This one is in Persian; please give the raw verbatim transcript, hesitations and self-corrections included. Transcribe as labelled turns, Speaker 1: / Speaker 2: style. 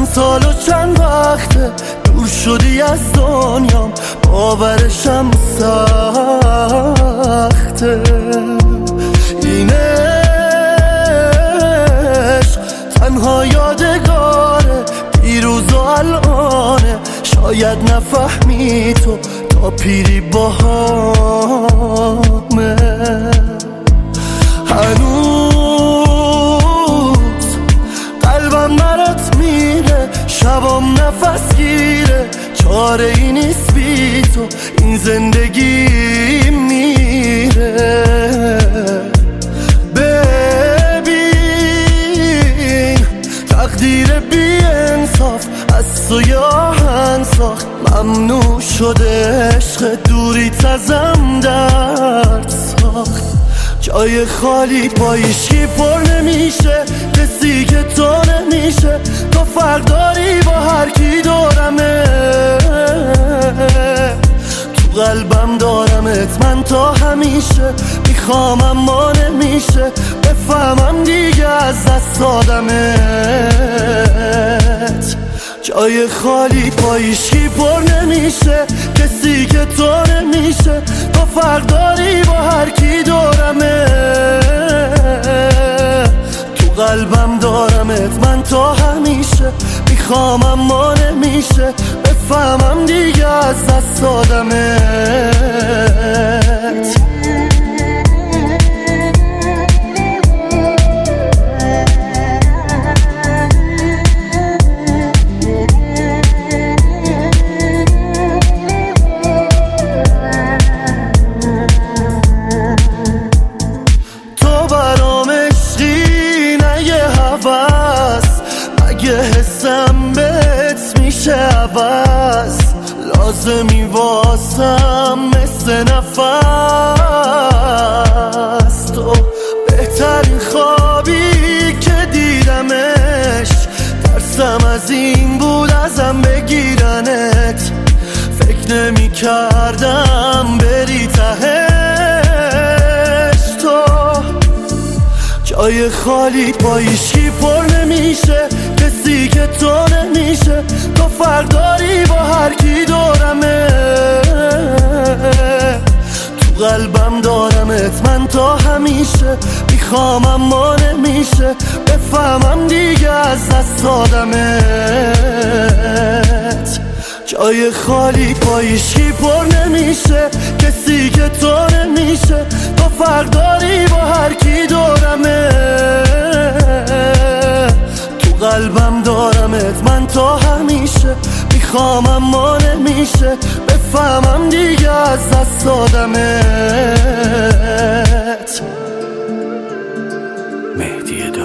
Speaker 1: سال و چند وقته دور شدی از دنیام، باورشم سخته. این عشق تنها یادگاره دیروز و الانه، شاید نفهمی تو تا پیری باهامه. هنوز قلبم برات میره، شبام نفس گیره، چاره ای نیست بی تو این زندگی میره. ببین تقدیر بی انصاف از سوی آهن ساخت، ممنوع شده عشق دوریت ازم درد ساخت. جای خالی با هیچکی پر نمیشه، کسی که تو نمیشه، تو فرق داری با هر کی دورمه. تو قلبم دارمت من تا همیشه، میخوام اما نمیشه بفهمم دیگه از دست دادمت. جای خالی با هیچکی پر نمیشه، کسی که تو نمیشه، تو فرق داری با هر کی دورمه. تو قلبم دارمت من تا همیشه، میخوام اما نمیشه بفهمم دیگه از دست دادمت. مگه حسم بهت میشه عوض، لازمی واسم مثل نفس. تو بهترین خوابی که دیدمش، ترسم از این بود ازم بگیرنت. فکر نمی کردم بری تهش. تو جای خالی با هیچکی پر نمیشه، کسی که تو نمیشه، تو فرق داری با هر کی دورمه. تو قلبم دارمت من تا همیشه، میخوام اما نمیشه بفهمم دیگه از دست دادمت. جای خالی با هیچکی پر نمیشه، کسی که تو نمیشه، تو فرق داری با هر کی دورمه. تو قلبم دارمت من تا همیشه، میخوام اما نمیشه بفهمم دیگه از دست دادمت. مهدی